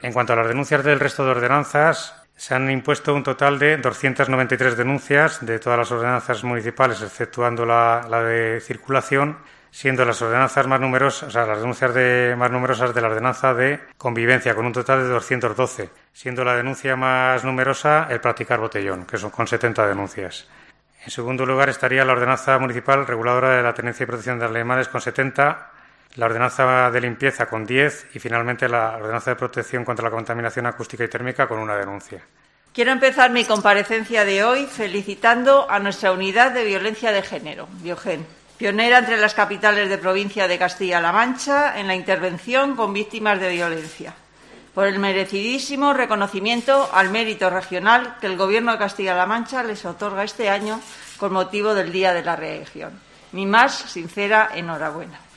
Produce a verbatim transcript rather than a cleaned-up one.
En cuanto a las denuncias del resto de ordenanzas, se han impuesto un total de doscientas noventa y tres denuncias de todas las ordenanzas municipales, exceptuando la, la de circulación, siendo las ordenanzas más numerosas, o sea, las denuncias de, más numerosas de la ordenanza de convivencia, con un total de doscientas doce, siendo la denuncia más numerosa el practicar botellón, que son con setenta denuncias. En segundo lugar estaría la ordenanza municipal reguladora de la tenencia y protección de animales con setenta, la ordenanza de limpieza con diez y finalmente la ordenanza de protección contra la contaminación acústica y térmica con una denuncia. Quiero empezar mi comparecencia de hoy felicitando a nuestra unidad de violencia de género, Biogen, pionera entre las capitales de provincia de Castilla-La Mancha en la intervención con víctimas de violencia, por el merecidísimo reconocimiento al mérito regional que el Gobierno de Castilla-La Mancha les otorga este año con motivo del Día de la Región. Mi más sincera enhorabuena.